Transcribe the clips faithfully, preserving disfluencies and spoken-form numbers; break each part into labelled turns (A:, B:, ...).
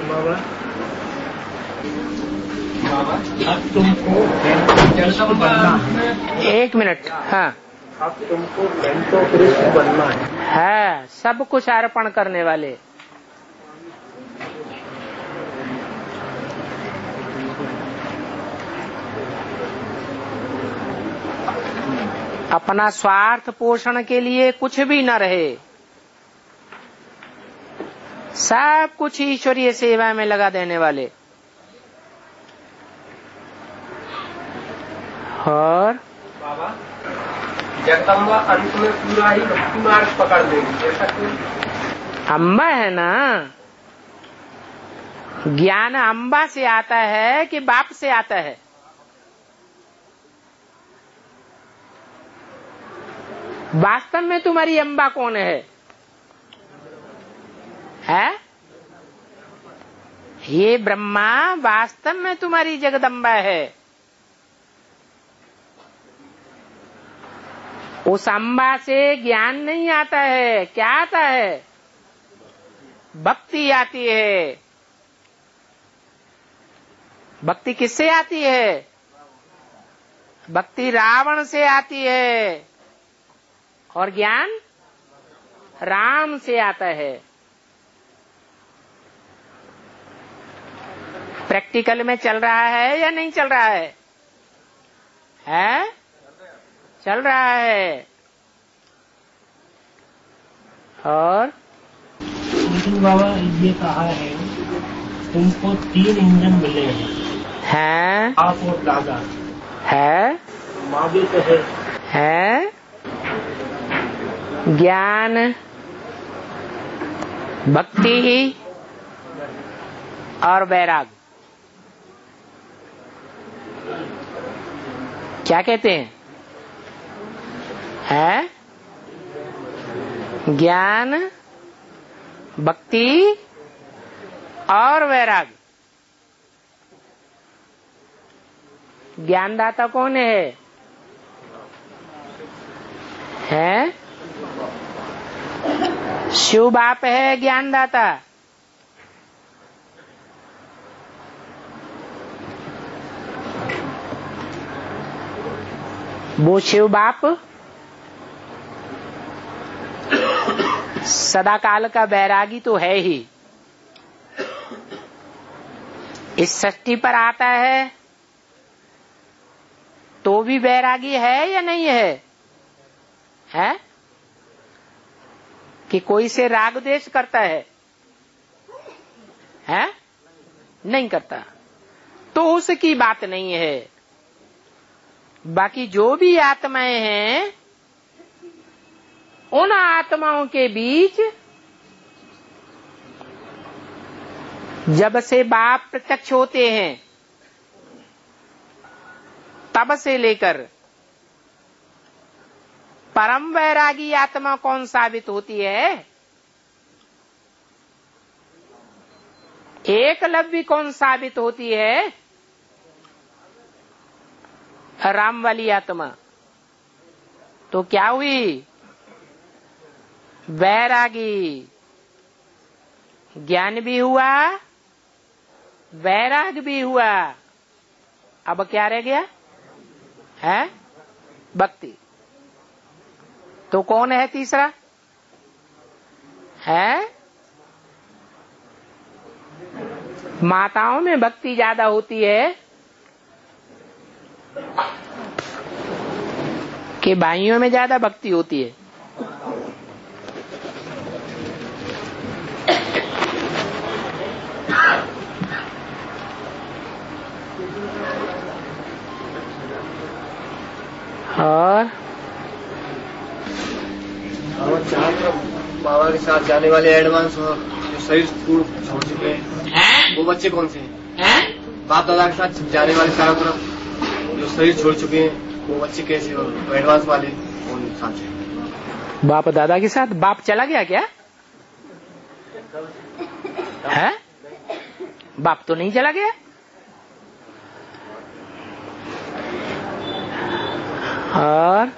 A: बाबा बाबा अब तुमको जैसा बनना है।
B: एक मिनट। हाँ,
A: अब तुमको घंटों कृष्ण बनना है।
B: है सब कुछ अर्पण करने वाले। अपना स्वार्थ पोषण के लिए कुछ भी न रहे, सब कुछ ईश्वरीय सेवा में लगा देने वाले। और
A: बाबा जगदम्बा अंत में पूरा ही भक्ति मार्ग पकड़ लेगी, ऐसा क्यों?
B: अम्बा है ना, ज्ञान अम्बा से आता है कि बाप से आता है? वास्तव में तुम्हारी अम्बा कौन है? है ये ब्रह्मा वास्तव में तुम्हारी जगदम्बा है। उस अम्बा से ज्ञान नहीं आता है, क्या आता है? भक्ति आती है। भक्ति किससे आती है? भक्ति रावण से आती है और ज्ञान राम से आता है। प्रैक्टिकल में चल रहा है या नहीं चल रहा है? है? चल रहा है। और
A: बाबा ये कहा है तुमको तीन इंजन मिले हैं, आप और दादा
B: है,
A: माँ भी तो है,
B: है ज्ञान, भक्ति और वैराग। क्या कहते हैं? है ज्ञान, भक्ति और वैराग। ज्ञानदाता कौन है? है शिव बाप है ज्ञानदाता। वो शिव बाप सदा काल का बैरागी तो है ही। इस सृष्टि पर आता है तो भी बैरागी है या नहीं है? है कि कोई से राग द्वेष करता है? है नहीं करता, तो उसकी बात नहीं है। बाकी जो भी आत्माएं हैं, उन आत्माओं के बीच जब से बाप प्रत्यक्ष होते हैं तब से लेकर परम वैरागी आत्मा कौन साबित होती है? एकलव्य कौन साबित होती है? राम वाली आत्मा। तो क्या हुई? वैरागी। ज्ञान भी हुआ, वैराग भी हुआ। अब क्या रह गया? है भक्ति। तो कौन है तीसरा? है माताओं में भक्ति ज्यादा होती है कि भाइयों में ज्यादा भक्ति होती है? और
A: बाबा के साथ जाने वाले एडवांस जो शरीर छोड़ चुके हैं, वो बच्चे कौन से हैं? बाप दादा के साथ जाने वाले सारा तरफ जो शरीर छोड़ चुके हैं, वो बच्चे कैसे? और एडवांस वाले कौन साथ हैं?
B: बाप दादा के साथ बाप चला गया क्या? है बाप तो नहीं चला गया। और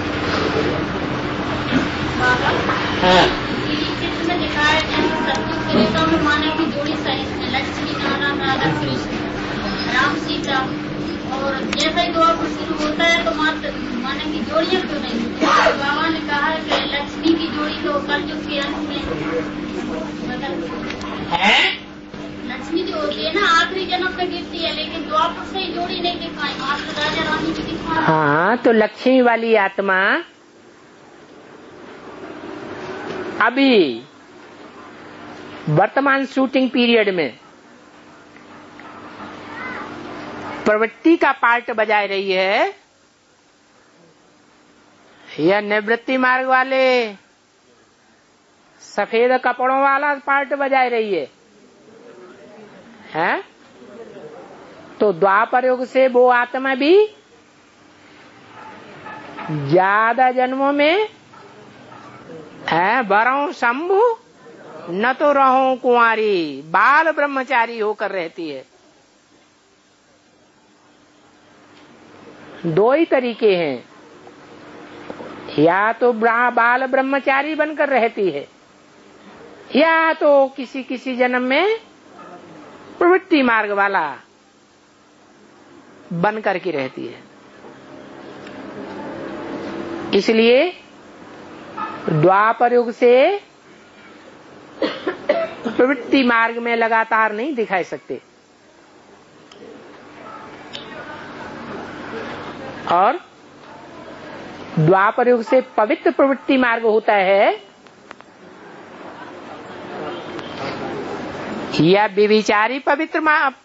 C: हाँ। चित्र में दिखाया त्रेता में माने की जोड़ी लक्ष्मी नारायण राधा कृष्ण राम सीता, और जैसा ही द्वापर शुरू होता है तो मात्र माने की जोड़ियाँ क्यों नहीं? तो बाबा ने कहा है कि लक्ष्मी की जोड़ी तो कलयुग के अंत में है, लक्ष्मी जो होती है ना आखिरी जन्म में गिरती है, लेकिन द्वापर से ही जोड़ी नहीं दिखाई, मात्र राजा रानी की दिखाई।
B: हाँ, तो लक्ष्मी वाली आत्मा अभी वर्तमान शूटिंग पीरियड में प्रवृत्ति का पार्ट बजा रही है या निवृत्ति मार्ग वाले सफेद कपड़ों वाला पार्ट बजा रही है, हैं? तो द्वापर युग से वो आत्मा भी ज्यादा जन्मों में है बरऊं शंभु न तो रहूं कुंवारी, बाल ब्रह्मचारी होकर रहती है। दो ही तरीके हैं, या तो बाल ब्रह्मचारी बनकर रहती है या तो किसी किसी जन्म में प्रवृत्ति मार्ग वाला बनकर की रहती है। इसलिए द्वापर युग से प्रवृत्ति मार्ग में लगातार नहीं दिखाई सकते, और द्वापर युग से पवित्र प्रवृत्ति मार्ग होता है या व्यभिचारी पवित्र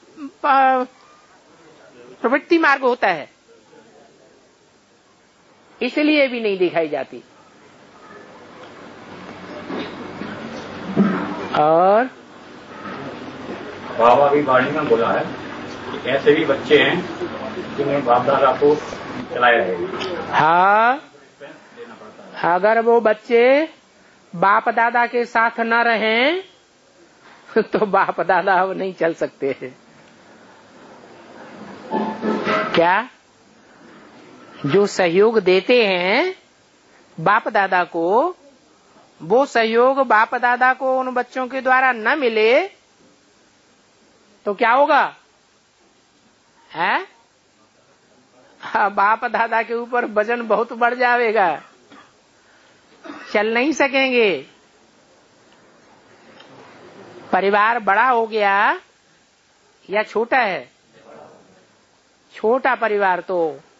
B: प्रवृत्ति मार्ग होता है, इसलिए भी नहीं दिखाई जाती। और
D: बाबा भी वाणी में बोला है कि ऐसे भी बच्चे हैं जिन्हें बाप दादा को चलाए रहेंगे।
B: हाँ, अगर वो बच्चे बाप दादा के साथ न रहें तो बाप दादा अब नहीं चल सकते हैं। क्या जो सहयोग देते हैं बाप दादा को, वो सहयोग बाप दादा को उन बच्चों के द्वारा न मिले तो क्या होगा? है हाँ, बाप दादा के ऊपर वजन बहुत बढ़ जाएगा, चल नहीं सकेंगे। परिवार बड़ा हो गया या छोटा है? छोटा परिवार तो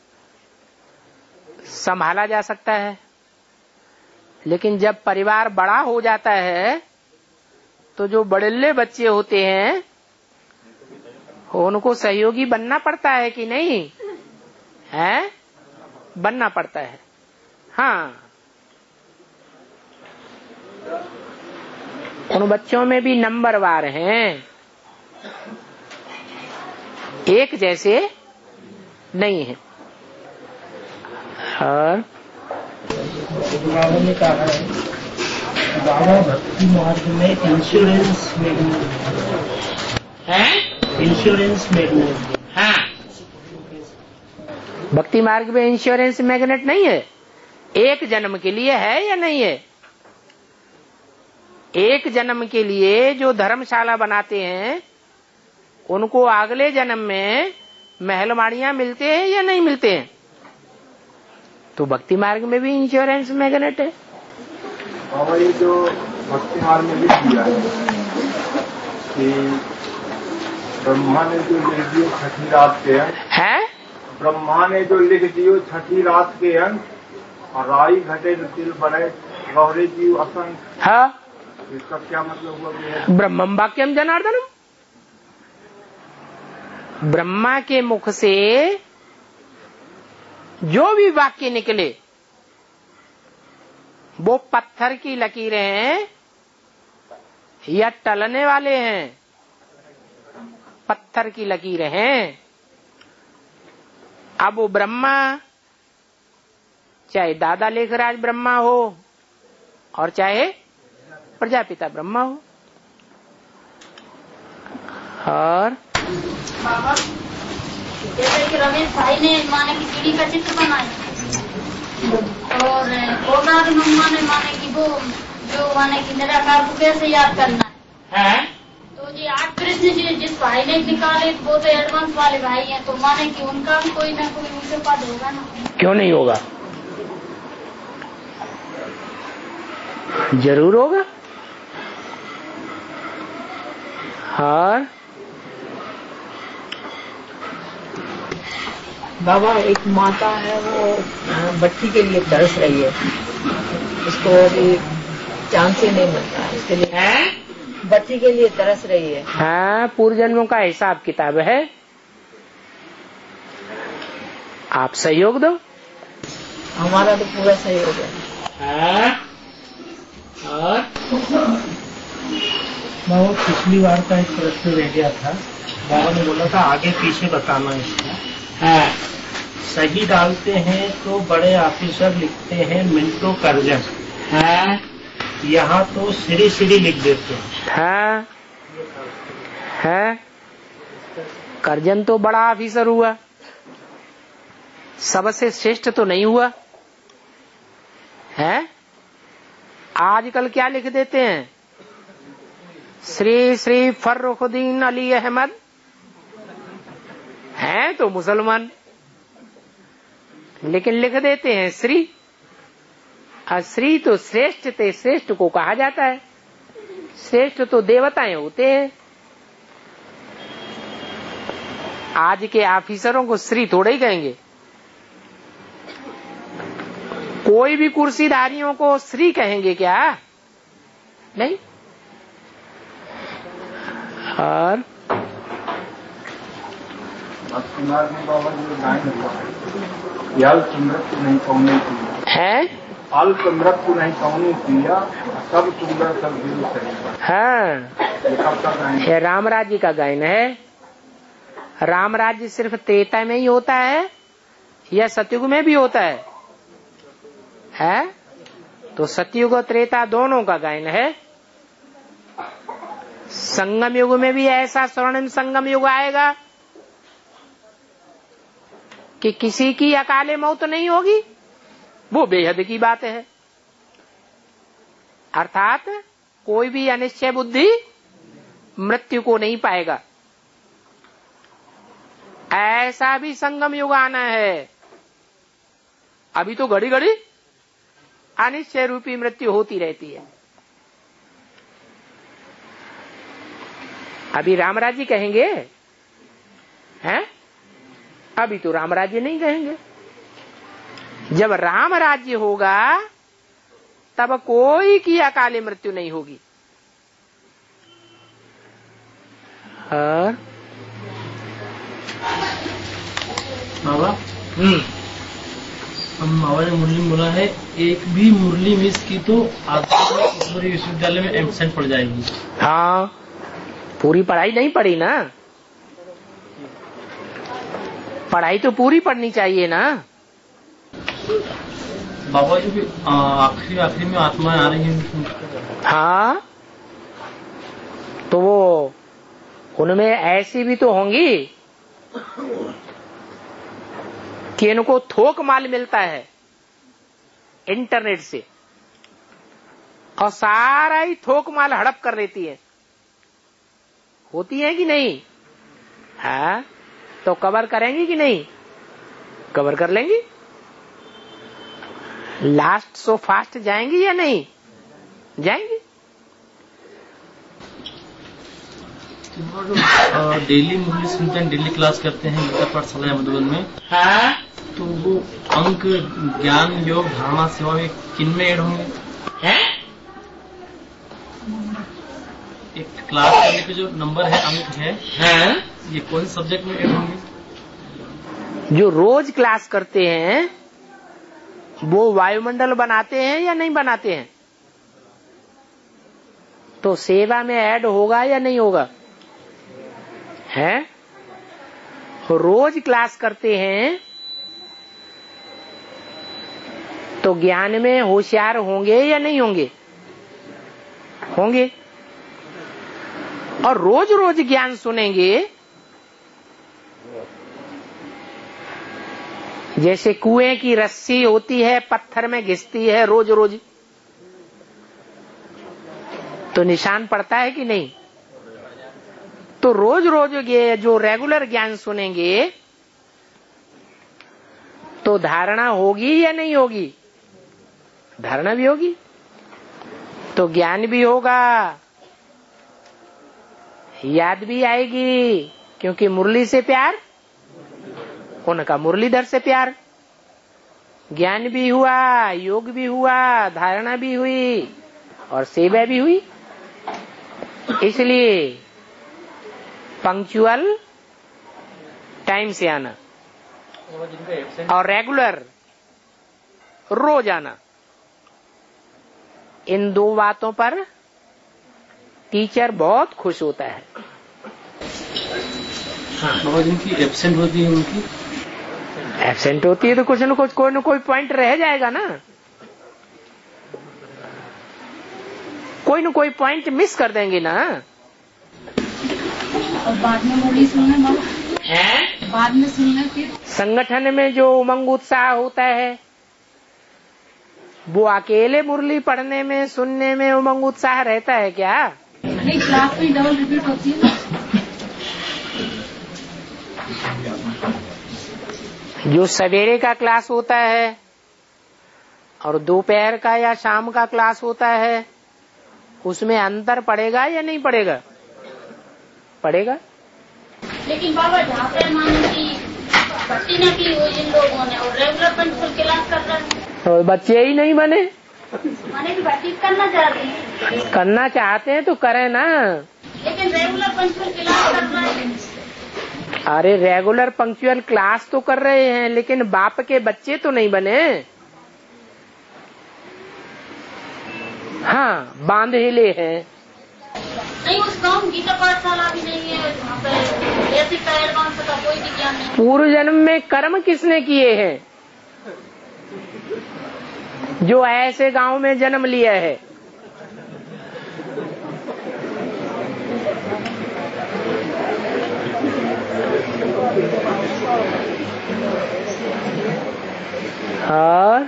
B: संभाला जा सकता है, लेकिन जब परिवार बड़ा हो जाता है तो जो बड़े बच्चे होते हैं उनको सहयोगी बनना पड़ता है कि नहीं है? बनना पड़ता है। हाँ, उन बच्चों में भी नंबरवार हैं, एक जैसे नहीं है। और
E: बाबा ने कहा है बाबा भक्ति मार्ग में इंश्योरेंस
B: है,
E: इंश्योरेंस मैग्नेट।
B: हाँ, भक्ति मार्ग में इंश्योरेंस मैग्नेट नहीं है। एक जन्म के लिए है या नहीं है? एक जन्म के लिए जो धर्मशाला बनाते हैं उनको अगले जन्म में महलवाड़ियां मिलते हैं या नहीं मिलते हैं? तो भक्ति मार्ग में भी इंश्योरेंस मैग्नेट है।
F: बाबा ये जो भक्ति मार्ग में लिख दिया है कि ब्रह्मा ने जो लिख दियो छठी रात के अंत
B: है,
F: ब्रह्मा ने जो लिख दियो छठी रात के अंत, और राई घटे तिल बने गौरे जीव असंत।
B: हाँ,
F: इसका क्या मतलब हुआ?
B: ब्रह्मम वाक्यम जनार्दनम। ब्रह्मा के मुख से जो भी वाक्य निकले वो पत्थर की लकीरें हैं या टलने वाले हैं? पत्थर की लकीरें हैं। अब वो ब्रह्मा, चाहे दादा लेखराज ब्रह्मा हो और चाहे प्रजापिता ब्रह्मा हो। और
C: बाबा जैसे कि रमेश भाई ने माने की चिड़ी का चित्र बनाया, और कोबरा की मम्मा ने माने की वो जो माने की निराकार को कैसे याद करना
B: है?
C: तो ये आठ प्रश्न जी जिस भाई ने निकाले वो तो एडवांस वाले भाई हैं, तो माने कि उनका भी कोई ना कोई ऊंचे पद होगा ना?
B: क्यों नहीं होगा, जरूर होगा। और
E: बाबा एक माता है वो बच्ची के लिए तरस रही है, उसको अभी चांस ही नहीं मिलता है, इसके लिए
B: है?
E: बच्ची के लिए तरस रही है।
B: हाँ, पूर्व जन्मों का हिसाब किताब है, आप सहयोग दो।
E: हमारा तो पूरा सहयोग है।
B: हाँ? और
E: बाबा पिछली बार का एक प्रश्न रह गया था, बाबा ने बोला था आगे पीछे बताना इसका।
B: हाँ,
E: सही डालते हैं तो बड़े ऑफिसर लिखते हैं मिंटो कर्जन,
B: हाँ,
E: यहाँ तो श्री श्री लिख देते हैं।
B: हाँ, हाँ, कर्जन तो बड़ा ऑफिसर हुआ, सबसे श्रेष्ठ तो नहीं हुआ है। आजकल क्या लिख देते हैं, श्री श्री फर्रुखुद्दीन अली अहमद, हैं तो मुसलमान, लेकिन लिख देते हैं श्री। और श्री तो श्रेष्ठ ते श्रेष्ठ को कहा जाता है, श्रेष्ठ तो देवताएं होते हैं। आज के ऑफिसरों को श्री थोड़े ही कहेंगे, कोई भी कुर्सीधारियों को श्री कहेंगे क्या? नहीं। और
F: कुमार में बाबा जी गायन हुआ है, अल्प मृत्यु नहीं कौने किया
B: है,
F: अल्प मृत्यु नहीं कौने किया, सब सुंदर सब दिल सही।
B: हाँ, ये राम राज्य का गायन है। राम राज्य सिर्फ त्रेता में ही होता है या सतयुग में भी होता है? है तो सतयुग और त्रेता दोनों का गायन है। संगम युग में भी ऐसा स्वर्णिम संगम युग आएगा कि किसी की अकाले मौत नहीं होगी, वो बेहद की बात है। अर्थात कोई भी अनिश्चय बुद्धि मृत्यु को नहीं पाएगा, ऐसा भी संगम युग आना है। अभी तो घड़ी घड़ी अनिश्चय रूपी मृत्यु होती रहती है। अभी राम राज्य कहेंगे हैं? अभी तो राम राज्य नहीं कहेंगे। जब राम राज्य होगा तब कोई की अकाले मृत्यु नहीं होगी। और
E: बाबा हम्म हम बाबा ने मुरली बोला है, एक भी मुरली मिस की तो आपको विश्वविद्यालय में एब्सेंट पड़ जाएगी।
B: हाँ, पूरी पढ़ाई नहीं पढ़ी ना, पढ़ाई तो पूरी पढ़नी चाहिए ना।
E: बाबा जी भी आखिरी आखिरी में आत्माएं आ रही हैं।
B: हाँ, तो वो उनमें ऐसी भी तो होंगी कि इनको थोक माल मिलता है इंटरनेट से और सारा ही थोक माल हड़प कर लेती है। होती है कि नहीं? हाँ, तो कवर करेंगी कि नहीं? कवर कर लेंगी। लास्ट सो फास्ट जाएंगी या नहीं जाएंगी?
E: डेली मुरली सुनते हैं, डेली क्लास करते हैं गीता पाठशाला मधुबन में।
B: हाँ,
E: तो वो अंक ज्ञान योग धारणा सेवा में किन में ऐड होंगे?
B: हैं?
E: एक क्लास करने के जो नंबर है, अंक है,
B: हाँ?
E: ये कौन सब्जेक्ट में ऐड होंगे?
B: जो रोज क्लास करते हैं वो वायुमंडल बनाते हैं या नहीं बनाते हैं? तो सेवा में ऐड होगा या नहीं होगा? है? रोज क्लास करते हैं तो ज्ञान में होशियार होंगे या नहीं होंगे? होंगे। और रोज रोज ज्ञान सुनेंगे, जैसे कुएं की रस्सी होती है पत्थर में घिसती है रोज रोज, तो निशान पड़ता है कि नहीं? तो रोज रोज ये जो रेगुलर ज्ञान सुनेंगे तो धारणा होगी या नहीं होगी? धारणा भी होगी, तो ज्ञान भी होगा, याद भी आएगी, क्योंकि मुरली से प्यार, उनका मुरलीधर से प्यार। ज्ञान भी हुआ, योग भी हुआ, धारणा भी हुई और सेवा भी हुई। इसलिए पंक्चुअल टाइम से आना और रेगुलर रोज आना, इन दो बातों पर टीचर बहुत खुश होता है।
E: बाबा जिनकी एब्सेंट होती है, उनकी
B: एब्सेंट होती है तो कुछ न कुछ कोई न कोई पॉइंट रह जाएगा ना, कोई न कोई पॉइंट मिस कर देंगे ना।
C: और बाद में मुरली सुनना बाबा, बाद में सुनना फिर
B: संगठन में जो उमंग उत्साह होता है वो अकेले मुरली पढ़ने में सुनने में उमंग उत्साह रहता है क्या?
C: नहीं, क्लास में डबल रिपीट होती है ना।
B: जो सवेरे का क्लास होता है और दोपहर का या शाम का क्लास होता है, उसमें अंतर पड़ेगा या नहीं पड़ेगा? पड़ेगा।
C: लेकिन बाबा जहाँ पे मानो की भर्ती न की हो जिन लोगों ने और रेगुलर पंचफुल क्लास कर रहे हैं,
B: तो बच्चे ही नहीं बने,
C: माने की भर्ती करना चाहते हैं,
B: करना चाहते हैं तो करें ना।
C: लेकिन रेगुलर पंचफुल क्लास कर रहे हैं।
B: अरे रेगुलर पंक्चुअल क्लास तो कर रहे हैं, लेकिन बाप के बच्चे तो नहीं बने। हाँ, बांधेले हैं।
C: नहीं, उस गाँव गीता पाठशाला भी नहीं है, वहाँ पे बेसिक का एडवांस का कोई भी ज्ञान नहीं।
B: पूर्व जन्म में कर्म किसने किए हैं जो ऐसे गांव में जन्म लिया है? और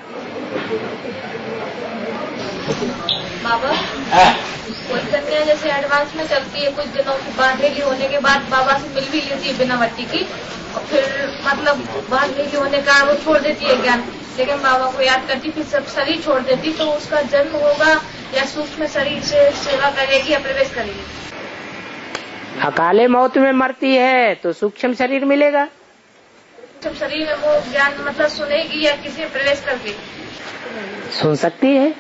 G: बाबा, कोई कन्या जैसे एडवांस में चलती है, कुछ दिनों की बांधेगी होने के बाद बाबा से मिल भी लेती है बिना वट्टी की, और फिर मतलब बांधेगी होने का वो छोड़ देती है ज्ञान, लेकिन बाबा को याद करती, फिर सब शरीर छोड़ देती, तो उसका जन्म होगा या सूक्ष्म शरीर से सेवा करेगी या प्रवेश करेगी?
B: अकाले मौत में मरती है तो सूक्ष्म शरीर मिलेगा।
G: सूक्ष्म शरीर में वो ज्ञान मतलब सुनेगी या किसी प्रवेश करके
B: सुन सकती है।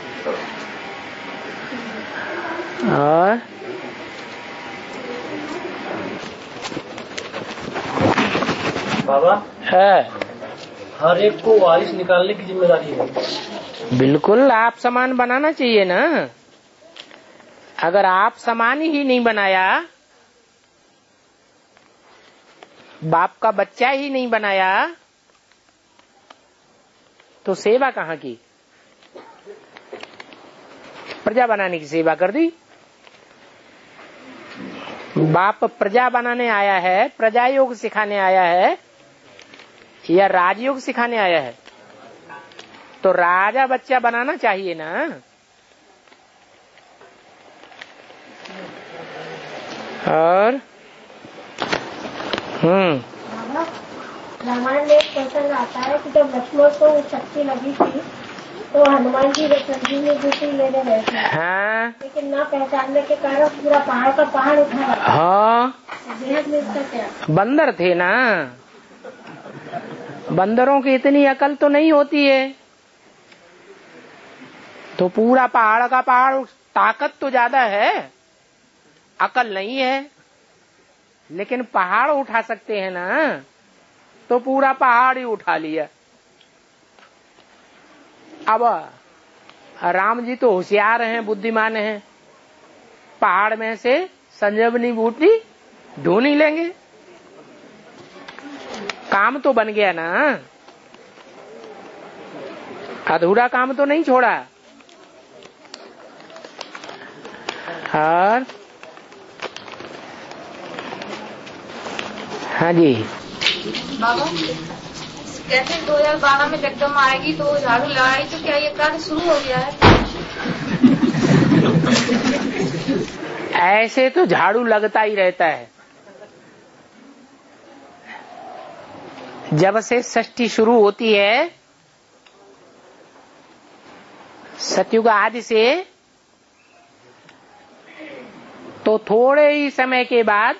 B: और
E: बाबा
B: है,
E: हर एक को वारिस निकालने की जिम्मेदारी है।
B: बिल्कुल, आप समान बनाना चाहिए ना। अगर आप समान ही नहीं बनाया, बाप का बच्चा ही नहीं बनाया, तो सेवा कहाँ की? प्रजा बनाने की सेवा कर दी। बाप प्रजा बनाने आया है, प्रजा योग सिखाने आया है या राजयोग सिखाने आया है? तो राजा बच्चा बनाना चाहिए ना। और हम्म
H: रामायण में एक प्रसंग आता है कि जब लक्ष्मण को शक्ति लगी थी तो हनुमान जी संजीवनी बूटी लेने गए थे।
B: हाँ,
H: लेकिन ना पहचानने के कारण पूरा पहाड़ का पहाड़ उठा।
B: हाँ,
H: बेहद में इसका क्या?
B: बंदर थे ना। बंदरों की इतनी अकल तो नहीं होती है, तो पूरा पहाड़ का पहाड़, ताकत तो ज्यादा है, अकल नहीं है, लेकिन पहाड़ उठा सकते हैं ना, तो पूरा पहाड़ ही उठा लिया। अब राम जी तो होशियार हैं, बुद्धिमान हैं, पहाड़ में से संजीवनी बूटी ढूंढ ही लेंगे। काम तो बन गया ना, अधूरा काम तो नहीं छोड़ा। और हाँ जी
G: बाबा, कहते हैं दो हजार बारह में जगदम्बा आएगी तो झाड़ू लगाएगी, तो क्या ये कार्य शुरू हो गया है?
B: ऐसे तो झाड़ू लगता ही रहता है, जब से षष्ठी शुरू होती है सतयुग आदि से, तो थोड़े ही समय के बाद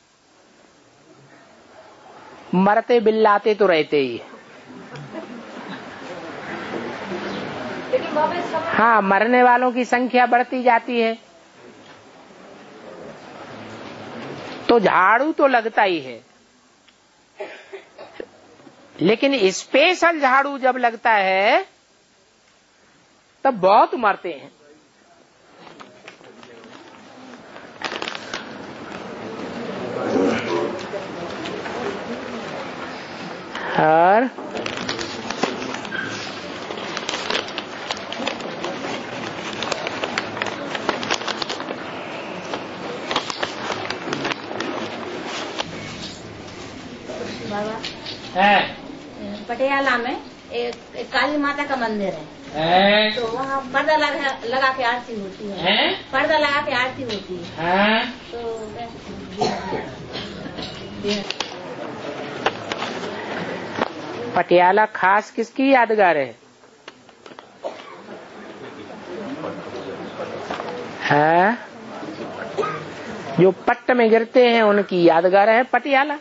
B: मरते बिल्लाते तो रहते ही। हाँ, मरने वालों की संख्या बढ़ती जाती है तो झाड़ू तो लगता ही है, लेकिन स्पेशल झाड़ू जब लगता है तब बहुत मरते हैं। और
I: है पटियाला में एक, एक काली माता का मंदिर है, है? तो वहाँ पर्दा लगा लगा के आरती होती है, है? पर्दा लगा के आरती होती है, है? तो
B: पटियाला खास किसकी यादगार है? है जो पट्ट में गिरते हैं उनकी यादगार है पटियाला।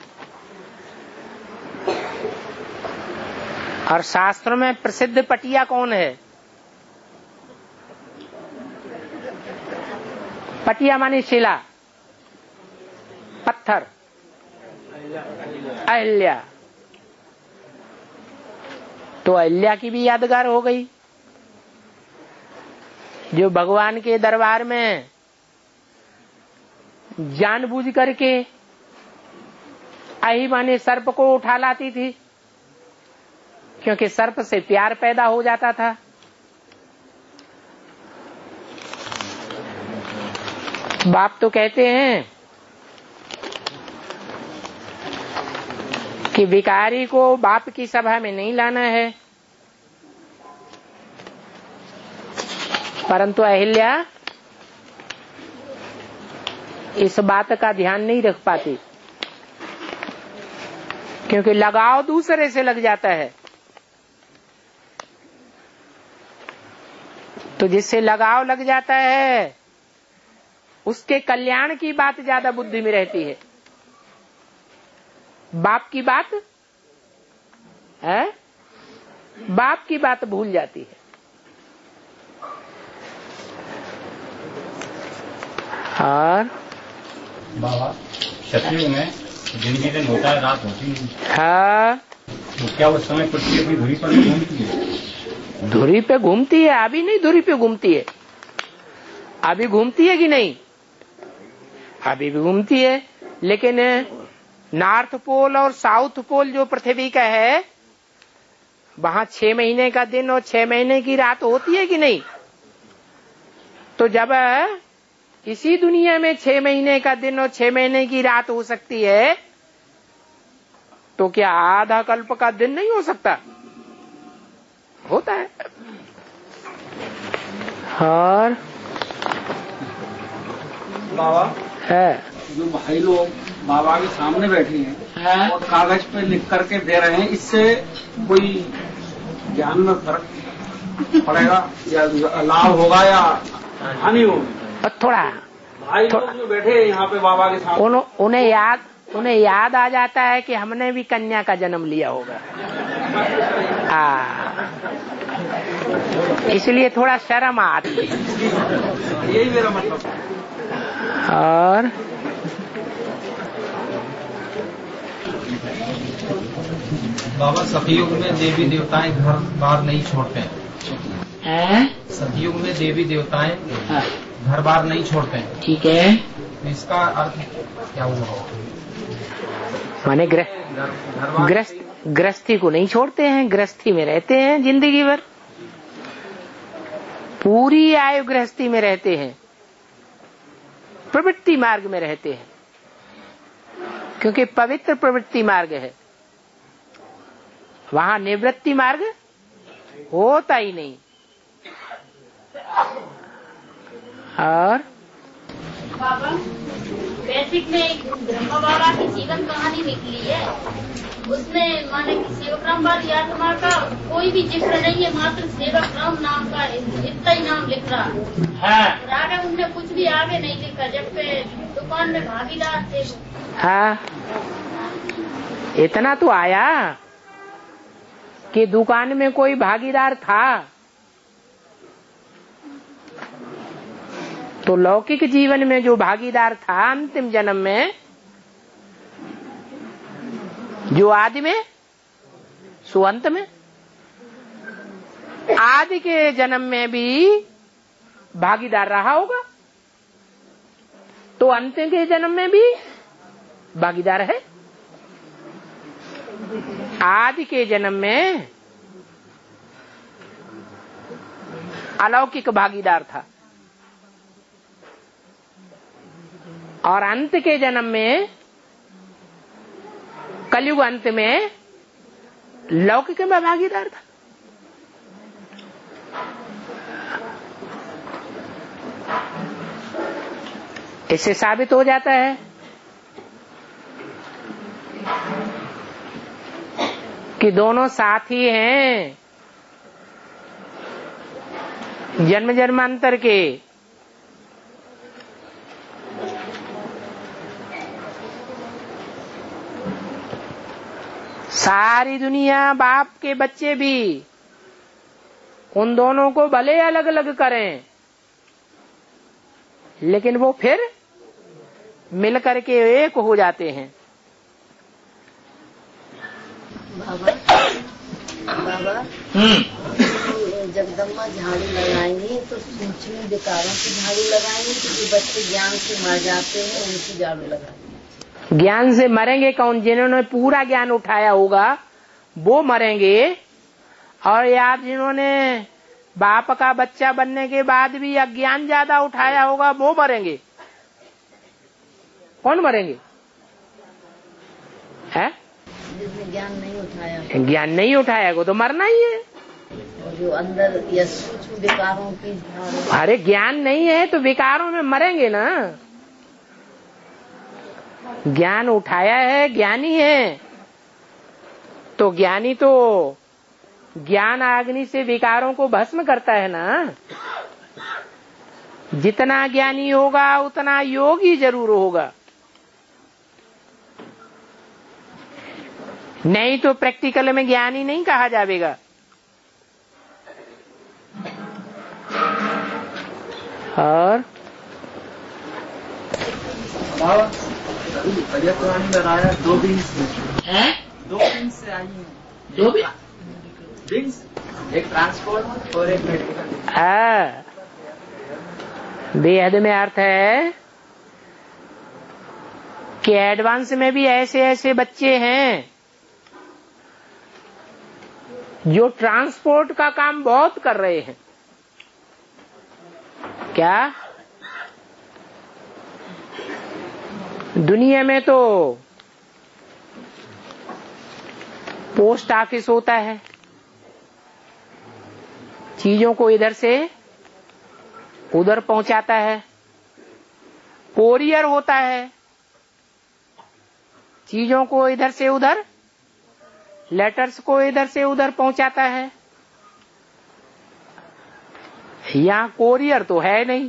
B: और शास्त्रों में प्रसिद्ध पटिया कौन है? पटिया मानी शिला, पत्थर, अहिल्या। तो अहिल्या की भी यादगार हो गई, जो भगवान के दरबार में जानबूझ करके अहि माने सर्प को उठा लाती थी, क्योंकि सर्प से प्यार पैदा हो जाता था। बाप तो कहते हैं कि भिखारी को बाप की सभा में नहीं लाना है, परंतु अहिल्या इस बात का ध्यान नहीं रख पाती, क्योंकि लगाव दूसरे से लग जाता है। तो जिससे लगाव लग जाता है उसके कल्याण की बात ज्यादा बुद्धि में रहती है, बाप की बात है, बाप की बात भूल जाती है। और
D: बाबा सतयुग में दिन के दिन होता है, रात होती है।
B: हाँ,
D: तो क्या उस समय पृथ्वी अपनी धुरी पर नहीं घूमती है?
B: धुरी पे घूमती है, अभी नहीं धुरी पे घूमती है। अभी घूमती है कि नहीं? अभी भी घूमती है, लेकिन नॉर्थ पोल और साउथ पोल जो पृथ्वी का है, वहां छह महीने का दिन और छह महीने की रात होती है कि नहीं? तो जब इसी दुनिया में छह महीने का दिन और छह महीने की रात हो सकती है, तो क्या आधा कल्प का दिन नहीं हो सकता? होता है। और
J: बाबा
B: है
J: जो भाई लोग बाबा के सामने बैठे हैं, है? और कागज पे लिख करके दे रहे हैं, इससे कोई ज्ञान में फर्क पड़ेगा या लाभ होगा या हानि होगी?
B: थोड़ा
J: भाई लोग जो बैठे हैं यहाँ पे बाबा के सामने,
B: उन, उन्हें याद उन्हें याद आ जाता है कि हमने भी कन्या का जन्म लिया होगा, हाँ, इसलिए थोड़ा शर्म आती है।
J: यही मेरा मतलब।
B: और
K: बाबा सतयुग में देवी देवताएं घर बार नहीं छोड़ते हैं। सतयुग में देवी देवताएं घर बार नहीं छोड़ते हैं।
B: ठीक है,
K: तो इसका अर्थ क्या हुआ?
B: माने ग्रस्त गृहस्थी को नहीं छोड़ते हैं, गृहस्थी में रहते हैं जिंदगी भर, पूरी आयु गृहस्थी में रहते हैं, प्रवृत्ति मार्ग में रहते हैं, क्योंकि पवित्र प्रवृत्ति मार्ग है, वहां निवृत्ति मार्ग होता ही नहीं। और
C: बाबा बेसिक में एक ब्रह्मा बाबा की जीवन कहानी निकली है, उसमें माने कि सेवकरामवादी आत्मा का कोई भी जिक्र नहीं है, मात्र सेवकराम नाम का इतना ही नाम लिख रहा है। और आगे उनने कुछ भी आगे नहीं लिखा, जबकि दुकान में भागीदार थे।
B: हाँ, इतना तो आया कि दुकान में कोई भागीदार था। तो लौकिक जीवन में जो भागीदार था अंतिम जन्म में, जो आदि में सो अंत में, आदि के जन्म में भी भागीदार रहा होगा, तो अंत के जन्म में भी भागीदार है। आदि के जन्म में अलौकिक भागीदार था और अंत के जन्म में, कलयुग अंत में, लौकिक में भागीदार था। इससे साबित हो जाता है कि दोनों साथी हैं जन्म जन्मांतर के। सारी दुनिया बाप के बच्चे भी उन दोनों को भले अलग अलग करें, लेकिन वो फिर मिलकर के एक हो जाते हैं।
I: बाबा बाबा जगदम्बा झाड़ू लगाएंगी तो सूक्ष्म विकारों की झाड़ू लगाएंगी, तो जो बच्चे ज्ञान से मर जाते हैं उनकी झाड़ू लगाएंगे।
B: ज्ञान से मरेंगे कौन? जिन्होंने पूरा ज्ञान उठाया होगा वो मरेंगे, और या जिन्होंने बाप का बच्चा बनने के बाद भी अज्ञान ज्यादा उठाया होगा वो मरेंगे। कौन मरेंगे? है
I: जिसने ज्ञान नहीं उठाया,
B: ज्ञान नहीं उठाया वो तो मरना ही है।
I: और जो अंदर या सूक्ष्म विकारों की,
B: अरे ज्ञान नहीं है तो विकारों में मरेंगे ना। ज्ञान उठाया है, ज्ञानी है, तो ज्ञानी तो ज्ञान अग्नि से विकारों को भस्म करता है ना। जितना ज्ञानी होगा उतना योगी जरूर होगा, नहीं तो प्रैक्टिकल में ज्ञानी नहीं कहा जाएगा। और
A: लगाया दो बीन्स है, दो बीन्स से आई है,
B: दो
A: बीन्स, एक ट्रांसपोर्ट और एक मेडिकल।
B: हाँ, बेहद में अर्थ है कि एडवांस में भी ऐसे ऐसे बच्चे हैं जो ट्रांसपोर्ट का काम बहुत कर रहे हैं। क्या दुनिया में तो पोस्ट ऑफिस होता है, चीजों को इधर से उधर पहुंचाता है। कोरियर होता है, चीजों को इधर से उधर, लेटर्स को इधर से उधर पहुंचाता है। यहाँ कोरियर तो है नहीं,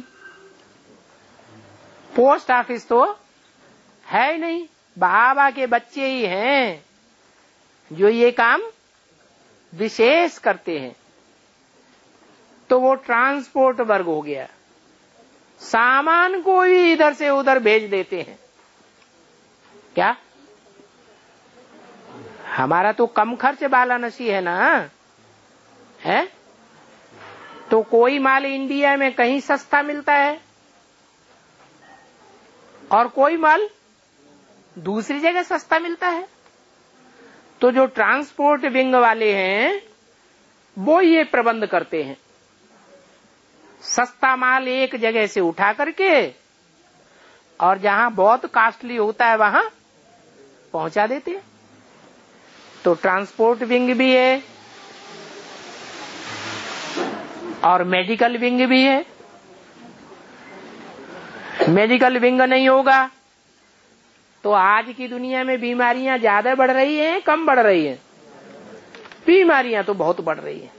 B: पोस्ट ऑफिस तो है ही नहीं। बाबा के बच्चे ही हैं जो ये काम विशेष करते हैं, तो वो ट्रांसपोर्ट वर्ग हो गया। सामान को ही इधर से उधर भेज देते हैं। क्या हमारा तो कम खर्च वाला नशी है ना, है? तो कोई माल इंडिया में कहीं सस्ता मिलता है और कोई माल दूसरी जगह सस्ता मिलता है। तो जो ट्रांसपोर्ट विंग वाले हैं वो ये प्रबंध करते हैं, सस्ता माल एक जगह से उठा करके और जहां बहुत कॉस्टली होता है वहां पहुंचा देते हैं। तो ट्रांसपोर्ट विंग भी है और मेडिकल विंग भी है। मेडिकल विंग नहीं होगा तो आज की दुनिया में बीमारियां ज्यादा बढ़ रही हैं, कम बढ़ रही हैं? बीमारियां तो बहुत बढ़ रही हैं।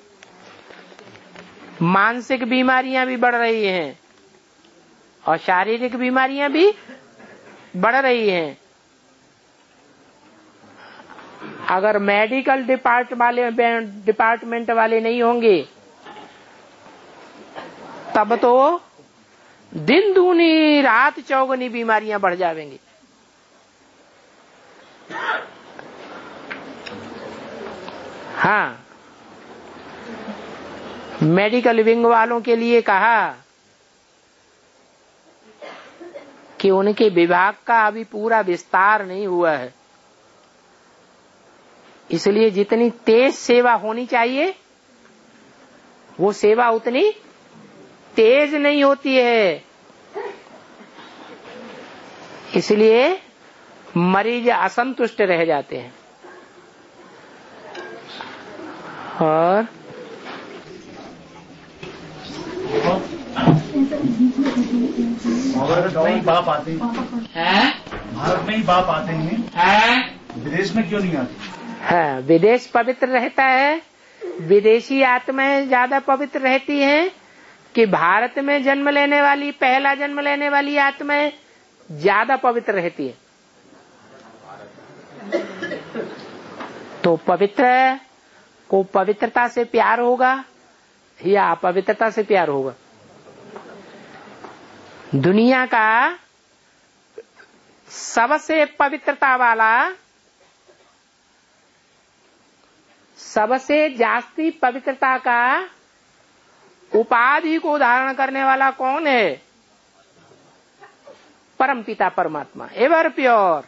B: मानसिक बीमारियां भी बढ़ रही हैं और शारीरिक बीमारियां भी बढ़ रही हैं। अगर मेडिकल डिपार्ट वाले डिपार्टमेंट वाले नहीं होंगे तब तो दिन दूनी रात चौगुनी बीमारियां बढ़ जाएंगी। हाँ, मेडिकल विंग वालों के लिए कहा कि उनके विभाग का अभी पूरा विस्तार नहीं हुआ है, इसलिए जितनी तेज सेवा होनी चाहिए वो सेवा उतनी तेज नहीं होती है। इसलिए मरीज असंतुष्ट रह जाते हैं। और
L: भारत में ही बाप आते हैं, भारत में ही बाप आते हैं, विदेश में क्यों नहीं आते?
B: हाँ, विदेश पवित्र रहता है, विदेशी आत्माएं ज्यादा पवित्र रहती हैं कि भारत में जन्म लेने वाली, पहला जन्म लेने वाली आत्माएं ज्यादा पवित्र रहती है। तो पवित्र को पवित्रता से प्यार होगा या अपवित्रता से प्यार होगा? दुनिया का सबसे पवित्रता वाला, सबसे जास्ती पवित्रता का उपाधि को धारण करने वाला कौन है? परमपिता परमात्मा, एवर प्योर।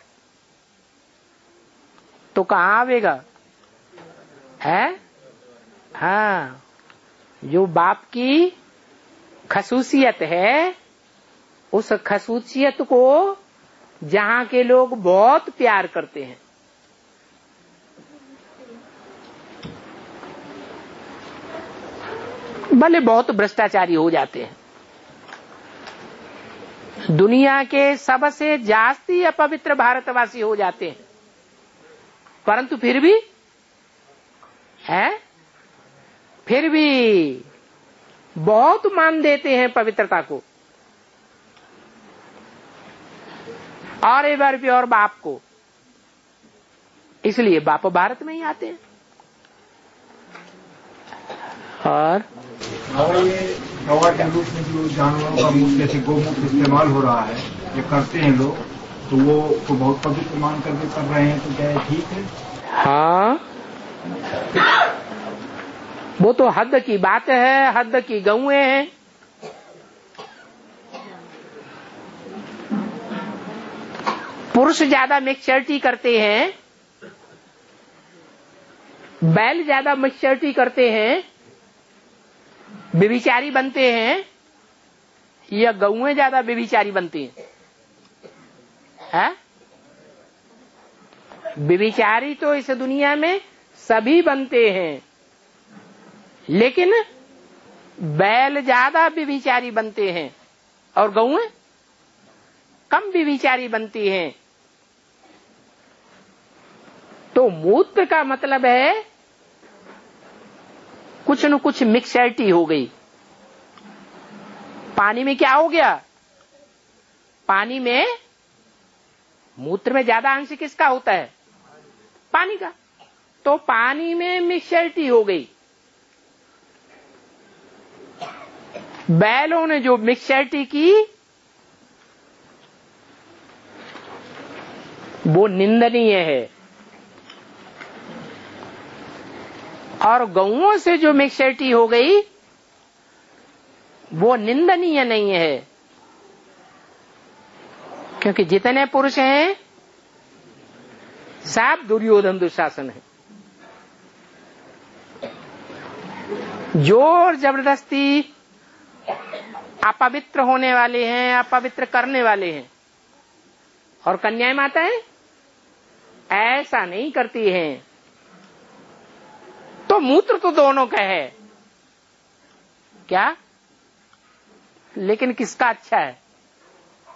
B: तो कहाँ आवेगा? है हाँ, जो बाप की खसूसियत है, उस खसूसियत को जहाँ के लोग बहुत प्यार करते हैं, भले बहुत भ्रष्टाचारी हो जाते हैं, दुनिया के सबसे जास्ती अपवित्र भारतवासी हो जाते हैं, परंतु फिर भी है फिर भी बहुत मान देते हैं पवित्रता को और एक बार भी और बाप को। इसलिए बाप भारत में ही आते हैं। और
F: ये दवा के रूप में जो जानवरों का मूत्र जैसे गोमूत्र इस्तेमाल हो रहा है, ये करते हैं लोग, तो वो को बहुत पवित्र मान करके कर रहे हैं, तो क्या ये ठीक है?
B: हाँ, वो तो हद की बात है, हद की गौएं हैं। पुरुष ज्यादा मिक्सचरिटी करते हैं, बैल ज्यादा मिक्सचरिटी करते हैं, व्यभिचारी बनते हैं, या गौएं ज्यादा व्यभिचारी बनती हैं? है? व्यभिचारी तो इस दुनिया में सभी बनते हैं, लेकिन बैल ज्यादा व्यभिचारी बनते हैं और गौएं कम व्यभिचारी बनती हैं। तो मूत्र का मतलब है कुछ न कुछ मिक्सचरिटी हो गई। पानी में क्या हो गया? पानी में, मूत्र में ज्यादा अंश किसका होता है? पानी का। तो पानी में मिक्सचरिटी हो गई। बैलों ने जो मिक्सचरिटी की वो निंदनीय है, और गौओं से जो मिक्सचरिटी हो गई वो निंदनीय नहीं है, क्योंकि जितने पुरुष हैं सब दुर्योधन दुशासन है। जोर जबरदस्ती अपवित्र होने वाले हैं, अपवित्र करने वाले हैं, और कन्याएं माताएं ऐसा नहीं करती हैं। तो मूत्र तो दोनों का है क्या, लेकिन किसका अच्छा है?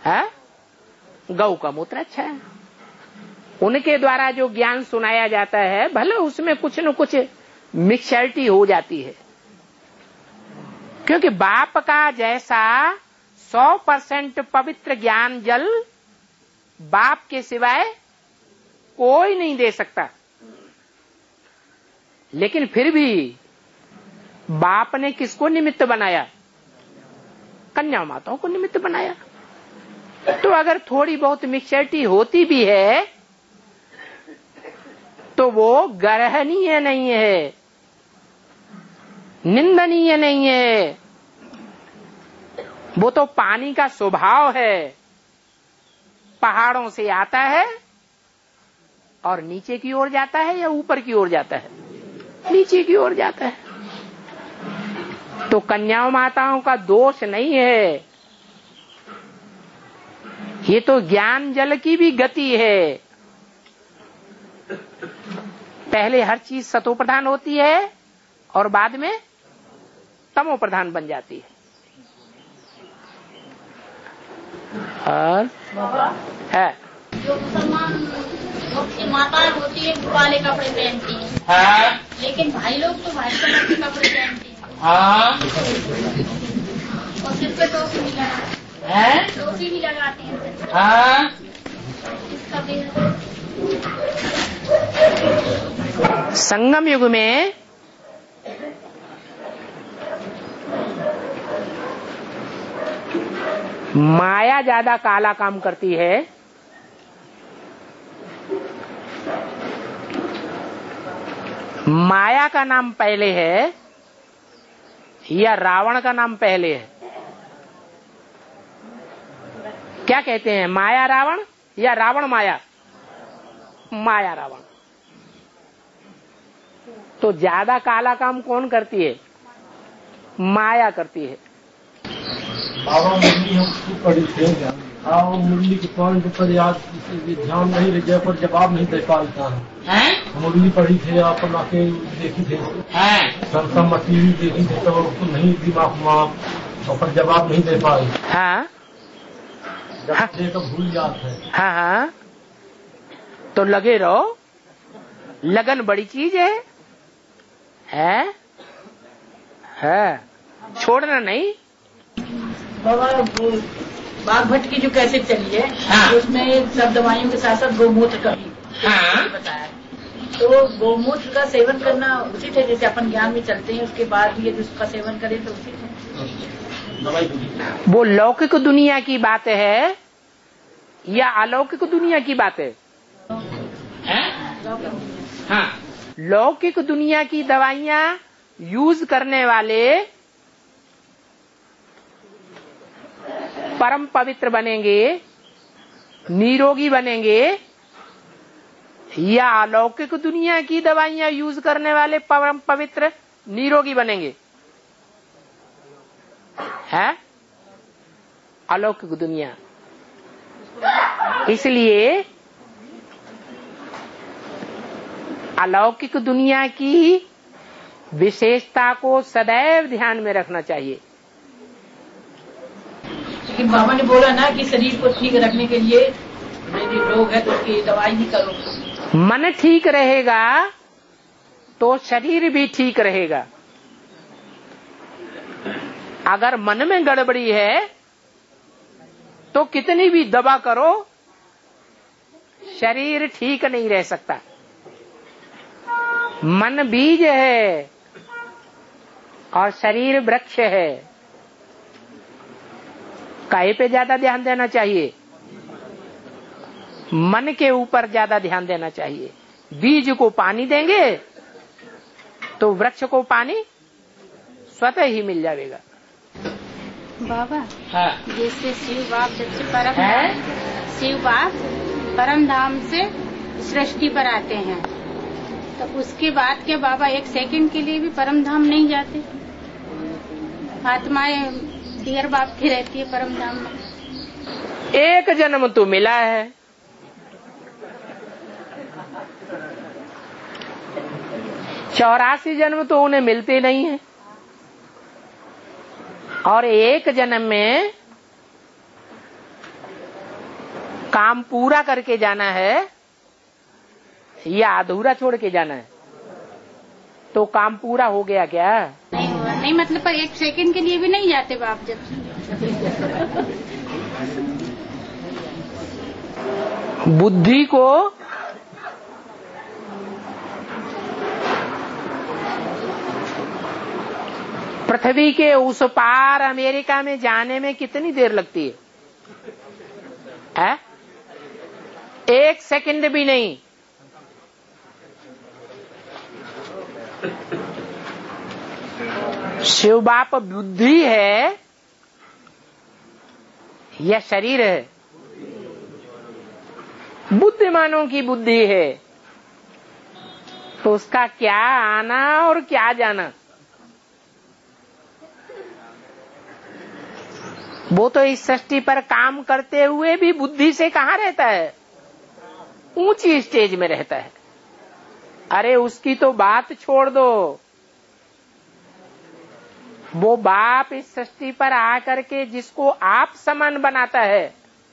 B: है, गौ का मूत्र अच्छा है। उनके द्वारा जो ज्ञान सुनाया जाता है भले उसमें कुछ न कुछ मिक्सचरिटी हो जाती है, क्योंकि बाप का जैसा सौ परसेंट पवित्र ज्ञान जल बाप के सिवाय कोई नहीं दे सकता। लेकिन फिर भी बाप ने किसको निमित्त बनाया? कन्या माताओं को निमित्त बनाया। तो अगर थोड़ी बहुत मिक्सचरिटी होती भी है तो वो ग्रहणीय नहीं है, निंदनीय नहीं है। वो तो पानी का स्वभाव है, पहाड़ों से आता है और नीचे की ओर जाता है या ऊपर की ओर जाता है? नीचे की ओर जाता है। तो कन्या माताओं का दोष नहीं है, ये तो ज्ञान जल की भी गति है। पहले हर चीज सतो प्रधान होती है और बाद में तमो प्रधान बन जाती है। और है
C: जो मुसलमान की माताएं होती है वो काले कपड़े पहनती हैं,
B: हाँ।
C: लेकिन भाई लोग तो भाई कलर के कपड़े पहनते हैं,
B: हाँ।
C: और सिर पे टोपी भी लगाते
B: हैं,
C: टोपी भी लगाते हैं।
B: हाँ।
C: इसका भी
B: संगम युग में माया ज्यादा काला काम करती है, माया का नाम पहले है या रावण का नाम पहले है? क्या कहते हैं, माया रावण या रावण माया? माया रावण। तो ज्यादा काला काम कौन करती है? माया करती है।
E: बाबा मुरली हम खूब पढ़ी थे, हाँ मुरली के पॉइंट पर याद ध्यान नहीं रह जाए पर जवाब नहीं दे पाता है। मुरली पढ़ी थे, आप आके देखी थे, संतम टीवी देखी थे, तो उसको नहीं दिमाग में और पर जवाब नहीं दे पाए।
B: हाँ
E: जब दे तो भूल जाते हैं।
B: हाँ हाँ, तो लगे रहो, लगन बड़ी चीज है, है, है, छोड़ना नहीं।
M: बाबा वो बाघ भट्ट की जो कैसेट चली है, हाँ। उसमें सब दवाइयों के साथ साथ गोमूत्र का भी हाँ। बताया। तो गोमूत्र का सेवन करना उचित है, जैसे अपन ज्ञान में चलते हैं उसके बाद भी यदि उसका सेवन करें तो उचित है।
B: वो लौकिक दुनिया की बात है या अलौकिक दुनिया की बात है? हाँ, लौकिक दुनिया की दवाइयाँ यूज करने वाले परम पवित्र बनेंगे, निरोगी बनेंगे, या अलौकिक दुनिया की दवाइयाँ यूज करने वाले परम पवित्र निरोगी बनेंगे? है अलौकिक दुनिया। इसलिए अलौकिक दुनिया की विशेषता को सदैव ध्यान में रखना चाहिए।
M: लेकिन बाबा ने बोला ना कि शरीर को ठीक रखने के लिए यदि रोग है तो उसकी दवाई भी करो।
B: मन ठीक रहेगा तो शरीर भी ठीक रहेगा। अगर मन में गड़बड़ी है तो कितनी भी दवा करो शरीर ठीक नहीं रह सकता। मन बीज है और शरीर वृक्ष है। काहे पे ज्यादा ध्यान देना चाहिए? मन के ऊपर ज्यादा ध्यान देना चाहिए। बीज को पानी देंगे तो वृक्ष को पानी स्वतः ही मिल जाएगा।
N: बाबा
B: हाँ।
N: जैसे शिव बाप सबसे परम है? शिव बाप परम धाम से सृष्टि पर आते हैं, तो उसके बाद के बाबा एक सेकंड के लिए भी परम धाम नहीं जाते? आत्माएं देर बाप की रहती है परम धाम में।
B: एक जन्म तो मिला है, चौरासी जन्म तो उन्हें मिलते नहीं है, और एक जन्म में काम पूरा करके जाना है या अधूरा छोड़ के जाना है? तो काम पूरा हो गया क्या?
N: नहीं हुआ। नहीं मतलब पर एक सेकंड के लिए भी नहीं जाते बाप जब।
B: बुद्धि को पृथ्वी के उस पार अमेरिका में जाने में कितनी देर लगती है? है? एक सेकंड भी नहीं। शिव बाप बुद्धि है या शरीर है? बुद्धिमानों की बुद्धि है, तो उसका क्या आना और क्या जाना? वो तो इस सृष्टि पर काम करते हुए भी बुद्धि से कहाँ रहता है? ऊंची स्टेज में रहता है। अरे उसकी तो बात छोड़ दो, वो बाप इस सृष्टि पर आकर के जिसको आप समान बनाता है,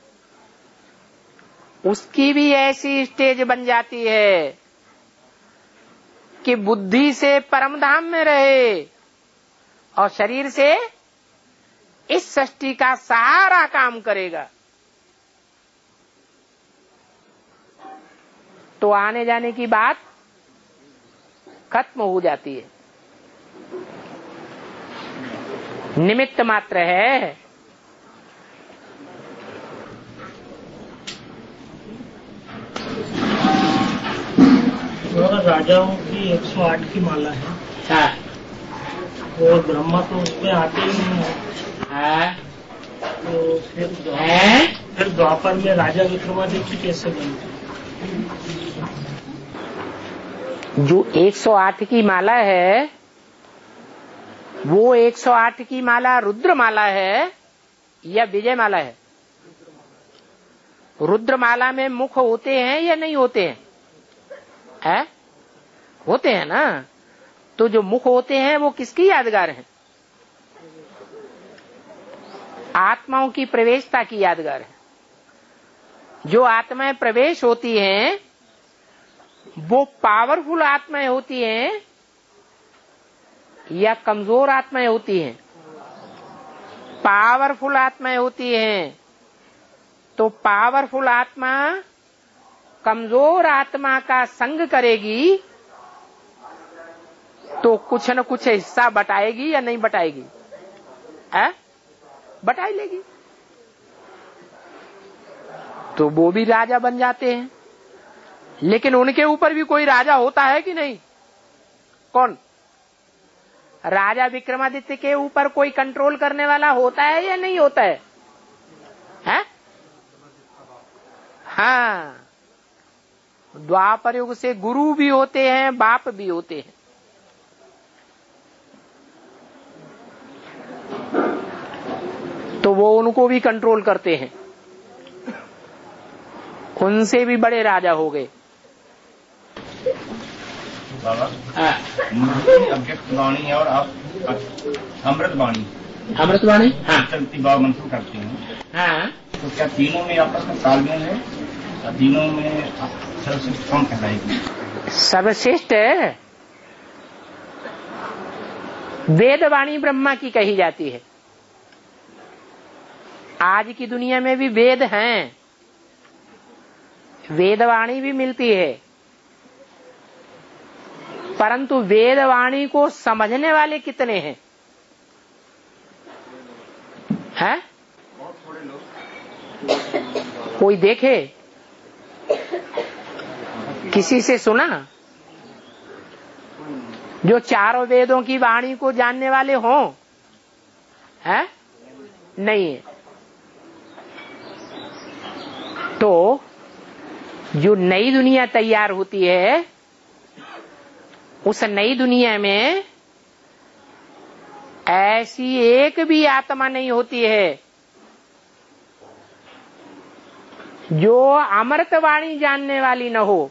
B: उसकी भी ऐसी स्टेज बन जाती है कि बुद्धि से परमधाम में रहे और शरीर से इस सृष्टि का सारा काम करेगा। तो आने जाने की बात खत्म हो जाती है, निमित्त मात्र है।
E: राजाओं की एक सौ आठ की माला है।
B: हाँ।
E: और ब्रह्मा तो उसमें आते ही नहीं है।
B: हाँ।
E: तो फिर द्वापर, फिर द्वापर में राजा विक्रमादित्य कैसे बनते?
B: जो एक सौ आठ की माला है वो एक सौ आठ की माला रुद्र माला है या विजय माला है? रुद्र माला में मुख होते हैं या नहीं होते हैं? है? होते हैं ना। तो जो मुख होते हैं वो किसकी यादगार है? आत्माओं की प्रवेशता की यादगार है। जो आत्माएं प्रवेश होती हैं वो पावरफुल आत्माएं होती हैं या कमजोर आत्माएं होती हैं? पावरफुल आत्माएं होती हैं। तो पावरफुल आत्मा कमजोर आत्मा का संग करेगी तो कुछ न कुछ हिस्सा बटाएगी या नहीं बटाएगी? है? बटा ही लेगी। तो वो भी राजा बन जाते हैं। लेकिन उनके ऊपर भी कोई राजा होता है कि नहीं? कौन? राजा विक्रमादित्य के ऊपर कोई कंट्रोल करने वाला होता है या नहीं होता है? है? हाँ। द्वापर युग से गुरु भी होते हैं, बाप भी होते हैं। तो वो उनको भी कंट्रोल करते हैं। उनसे भी बड़े राजा हो गए।
F: बाबा, अव्यक्त वाणी है और आप अमृत वाणी
B: अमृत वाणी हाँ
F: चलती बाबा मंसूर करते हैं।
B: हाँ।
F: तो क्या तीनों में आपस में तालमेल है? तीनों में सर्वश्रेष्ठ कौन कहलाएगी?
B: सर्वश्रेष्ठ वेदवाणी ब्रह्मा की कही जाती है। आज की दुनिया में भी वेद हैं, वेदवाणी भी मिलती है, परंतु वेदवाणी को समझने वाले कितने हैं? हैं? कोई देखे? किसी से सुना जो चारों वेदों की वाणी को जानने वाले हों? हैं? नहीं है। तो जो नई दुनिया तैयार होती है उस नई दुनिया में ऐसी एक भी आत्मा नहीं होती है जो अमृतवाणी जानने वाली न हो,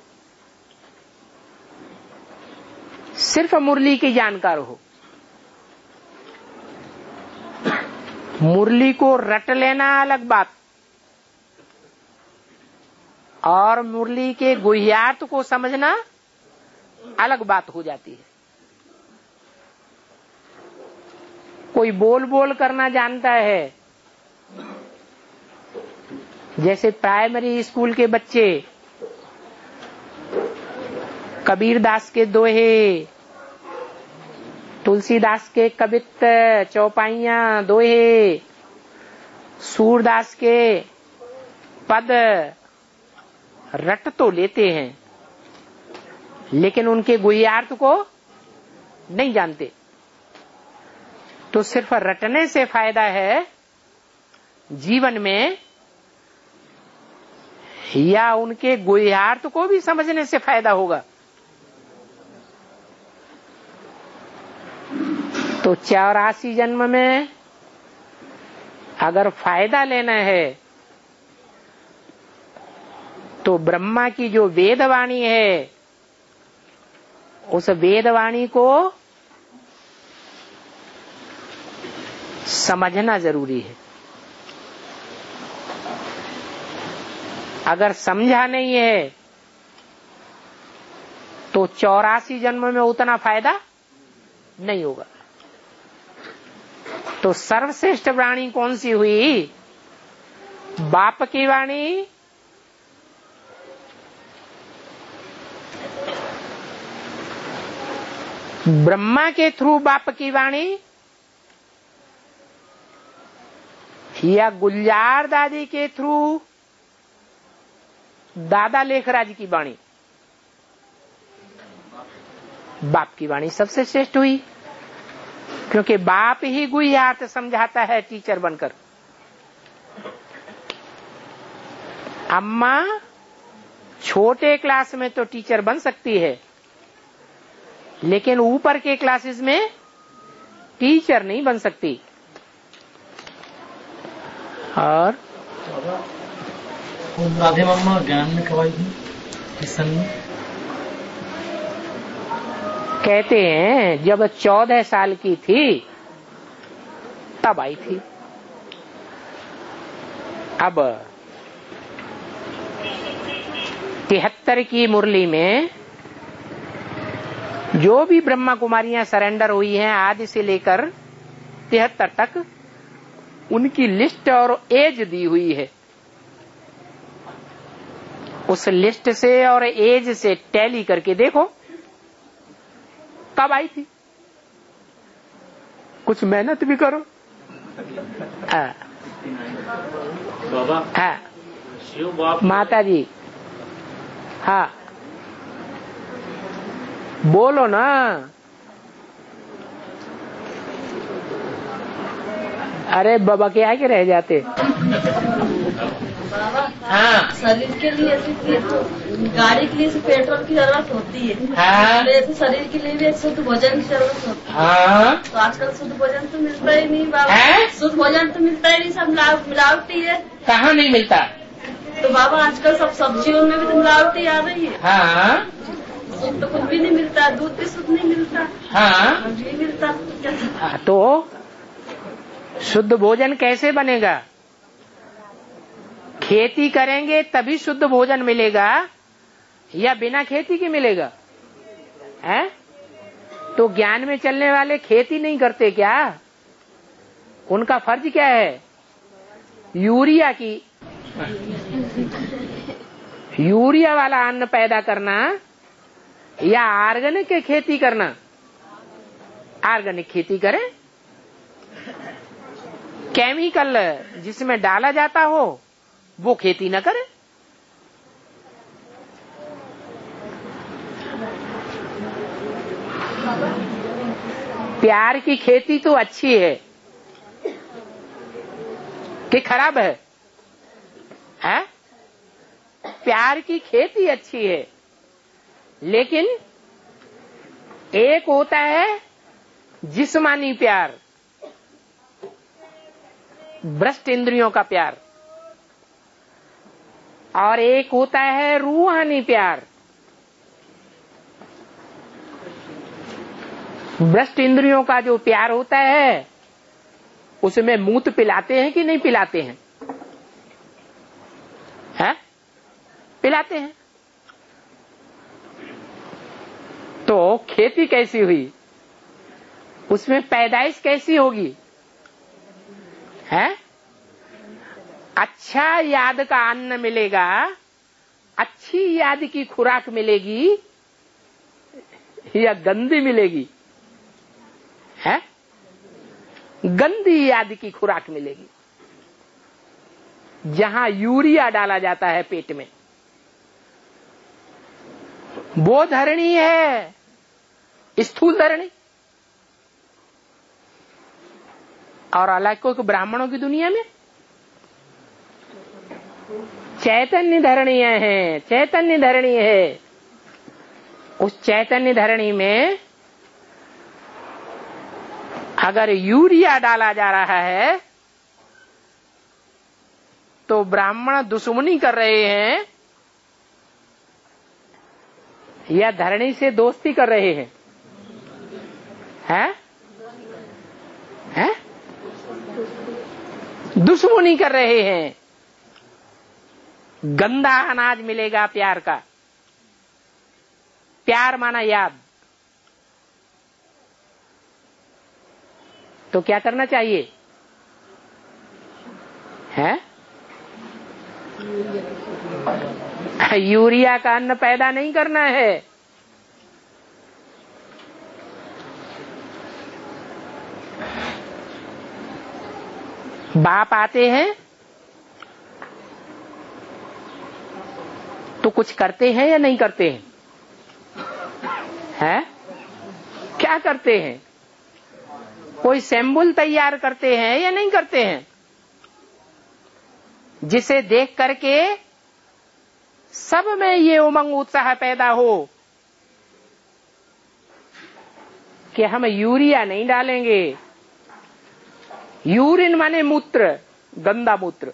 B: सिर्फ मुरली की जानकार हो। मुरली को रट लेना अलग बात, और मुरली के गुह्यार्थ को समझना अलग बात हो जाती है। कोई बोल बोल करना जानता है, जैसे प्राइमरी स्कूल के बच्चे कबीरदास के दोहे, तुलसीदास के कवित्त चौपाइयां दोहे, सूरदास के पद रट तो लेते हैं, लेकिन उनके गुह्यार्थ को नहीं जानते। तो सिर्फ रटने से फायदा है जीवन में, या उनके गुह्यार्थ को भी समझने से फायदा होगा? तो चौरासी जन्म में अगर फायदा लेना है तो ब्रह्मा की जो वेदवाणी है, उस वेदवाणी को समझना जरूरी है। अगर समझा नहीं है तो चौरासी जन्म में उतना फायदा नहीं होगा। तो सर्वश्रेष्ठ वाणी कौन सी हुई? बाप की वाणी, ब्रह्मा के थ्रू बाप की वाणी, या गुलजार दादी के थ्रू दादा लेखराज की वाणी? बाप की वाणी सबसे श्रेष्ठ हुई, क्योंकि बाप ही गुह्यार्थ समझाता है टीचर बनकर। अम्मा छोटे क्लास में तो टीचर बन सकती है, लेकिन ऊपर के क्लासेस में टीचर नहीं बन सकती। और
E: राधे मम्मा ज्ञान में कब आई थी? किस सन में?
B: कहते हैं जब चौदह साल की थी तब आई थी। अब तिहत्तर की मुरली में जो भी ब्रह्मा कुमारियां सरेंडर हुई हैं आदि से लेकर तिहत्तर तक, उनकी लिस्ट और एज दी हुई है। उस लिस्ट से और एज से टैली करके देखो कब आई थी। कुछ मेहनत भी करो। हाँ हाँ माता जी, हाँ बोलो ना। अरे बाबा के आगे रह जाते।
O: बाबा हाँ, शरीर के लिए गाड़ी के लिए पेट्रोल की जरूरत होती है। हाँ, तो शरीर के लिए भी एक शुद्ध भोजन की जरूरत होती है। हाँ, तो आजकल शुद्ध भोजन तो मिलता ही नहीं बाबा। हाँ? शुद्ध भोजन तो मिलता ही नहीं, सब मिलावटी है।
B: कहाँ नहीं मिलता?
O: तो बाबा आजकल सब सब्जियों में भी तो मिलावटी आ रही है।
B: हाँ,
O: शुद्ध तो कुछ भी नहीं मिलता, दूध भी शुद्ध नहीं मिलता।
B: हाँ,
O: नहीं मिलता।
B: हाँ, तो शुद्ध भोजन कैसे बनेगा? खेती करेंगे तभी शुद्ध भोजन मिलेगा, या बिना खेती के मिलेगा? है? तो ज्ञान में चलने वाले खेती नहीं करते क्या? उनका फर्ज क्या है? यूरिया की यूरिया वाला अन्न पैदा करना या ऑर्गेनिक खेती करना? ऑर्गेनिक खेती करें। केमिकल जिसमें डाला जाता हो वो खेती न करे। प्यार की खेती तो अच्छी है कि खराब है? है? प्यार की खेती अच्छी है, लेकिन एक होता है जिस्मानी प्यार, भ्रष्ट इंद्रियों का प्यार, और एक होता है रूहानी प्यार। भ्रष्ट इंद्रियों का जो प्यार होता है उसमें मूत पिलाते हैं कि नहीं पिलाते हैं? है? खिलाते हैं। तो खेती कैसी हुई, उसमें पैदाइश कैसी होगी, है? अच्छा याद का अन्न मिलेगा, अच्छी याद की खुराक मिलेगी या गंदी मिलेगी, है? गंदी याद की खुराक मिलेगी। जहां यूरिया डाला जाता है पेट में, वो धरणी है स्थूल धरणी। और अलौकिक ब्राह्मणों की दुनिया में चैतन्य धरणी है, चैतन्य धरणी है। उस चैतन्य धरणी में अगर यूरिया डाला जा रहा है तो ब्राह्मण दुश्मनी कर रहे हैं या धरणी से दोस्ती कर रहे हैं, हैं? हैं? दुश्मनी कर रहे हैं। गंदा अनाज मिलेगा प्यार का। प्यार माना याद। तो क्या करना चाहिए, है? यूरिया का अन्न पैदा नहीं करना है। बाप आते हैं तो कुछ करते हैं या नहीं करते हैं, हैं? क्या करते हैं? कोई सैंबल तैयार करते हैं या नहीं करते हैं, जिसे देख करके सब में ये उमंग उत्साह पैदा हो कि हम यूरिया नहीं डालेंगे। यूरिन माने मूत्र, गंदा मूत्र।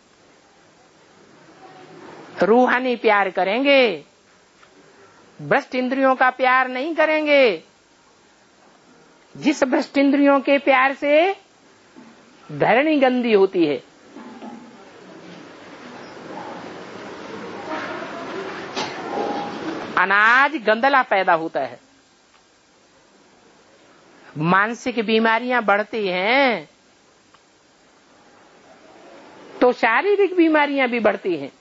B: रूहानी प्यार करेंगे, भ्रष्ट इंद्रियों का प्यार नहीं करेंगे। जिस भ्रष्ट इंद्रियों के प्यार से धरणी गंदी होती है, अनाज गंदला पैदा होता है, मानसिक बीमारियां बढ़ती हैं तो शारीरिक बीमारियां भी बढ़ती हैं।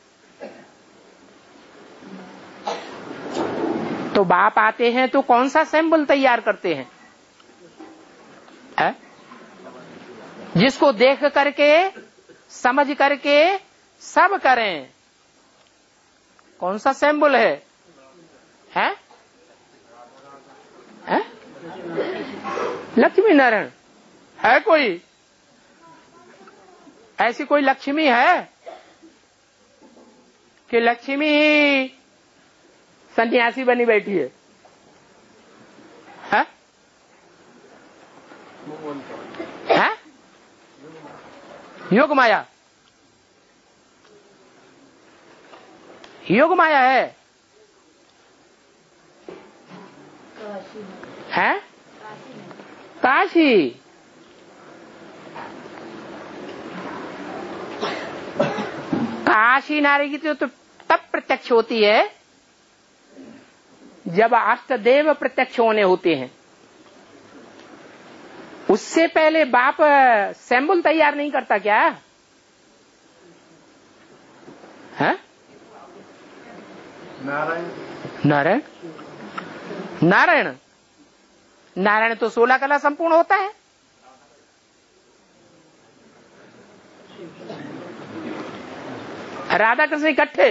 B: तो बाप आते हैं तो कौन सा सैंपल तैयार करते हैं, है? जिसको देख करके समझ करके सब करें। कौन सा सैंपल है, है? है? लक्ष्मी नारायण है? कोई ऐसी कोई लक्ष्मी है कि लक्ष्मी ही सन्यासी बनी बैठी है, है? है? योग माया, योग माया है, है? काशी। काशी नारी की तो तब प्रत्यक्ष होती है जब अष्टदेव प्रत्यक्ष होने होते हैं। उससे पहले बाप सैंबल तैयार नहीं करता क्या, है?
A: नारायण
B: नारायण नारायण नारायण तो सोलह कला संपूर्ण होता है। राधा कृष्ण इकट्ठे।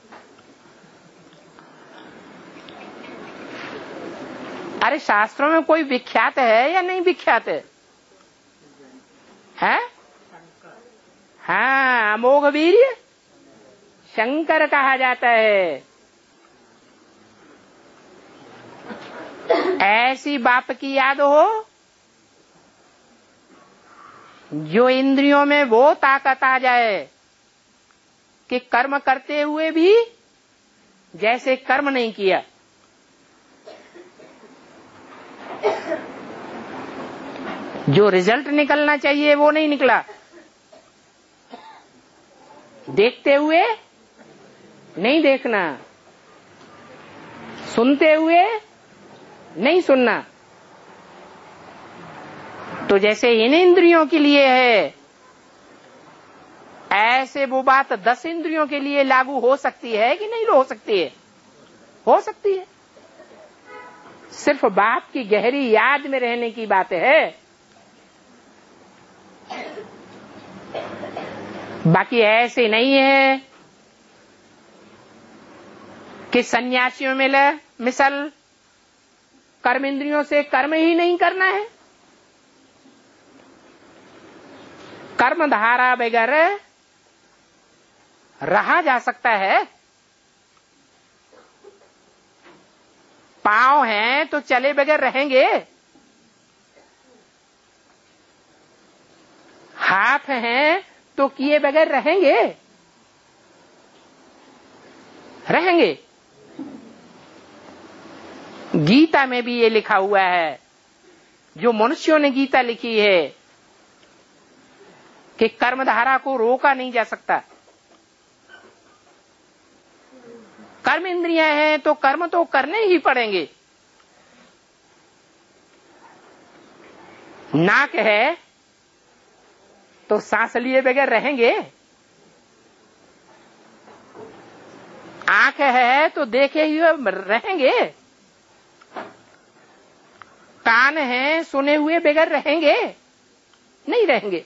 B: अरे शास्त्रों में कोई विख्यात है या नहीं विख्यात है, है? हाँ, अमोघ वीर्य शंकर कहा जाता है। ऐसी बाप की याद हो जो इंद्रियों में वो ताकत आ जाए कि कर्म करते हुए भी जैसे कर्म नहीं किया। जो रिजल्ट निकलना चाहिए वो नहीं निकला। देखते हुए नहीं देखना, सुनते हुए नहीं सुनना। तो जैसे इन इंद्रियों के लिए है, ऐसे वो बात दस इंद्रियों के लिए लागू हो सकती है कि नहीं हो सकती है? हो सकती है। सिर्फ बाप की गहरी याद में रहने की बात है। बाकी ऐसे नहीं है कि सन्यासियों में ले मिसल कर्म इंद्रियों से कर्म ही नहीं करना है। कर्म धारा बगैर रहा जा सकता है। पांव हैं तो चले बगैर रहेंगे, हाथ हैं तो किए बगैर रहेंगे रहेंगे गीता में भी ये लिखा हुआ है, जो मनुष्यों ने गीता लिखी है, कि कर्मधारा को रोका नहीं जा सकता। कर्म इंद्रियां हैं तो कर्म तो करने ही पड़ेंगे। नाक है तो सांस लिए बगैर रहेंगे, आंख है तो देखे हुए रहेंगे, कान है सुने हुए बगैर रहेंगे नहीं रहेंगे।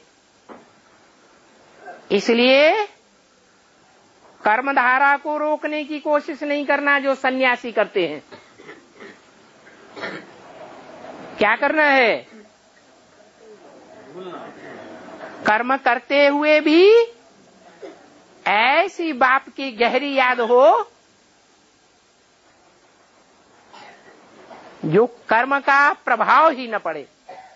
B: इसलिए कर्मधारा को रोकने की कोशिश नहीं करना जो सन्यासी करते हैं। क्या करना है? कर्म करते हुए भी ऐसी बाप की गहरी याद हो जो कर्म का प्रभाव ही न पड़े।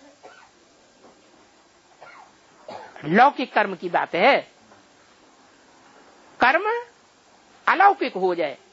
B: लौकिक कर्म की बात है, कर्म अलौकिक हो जाए।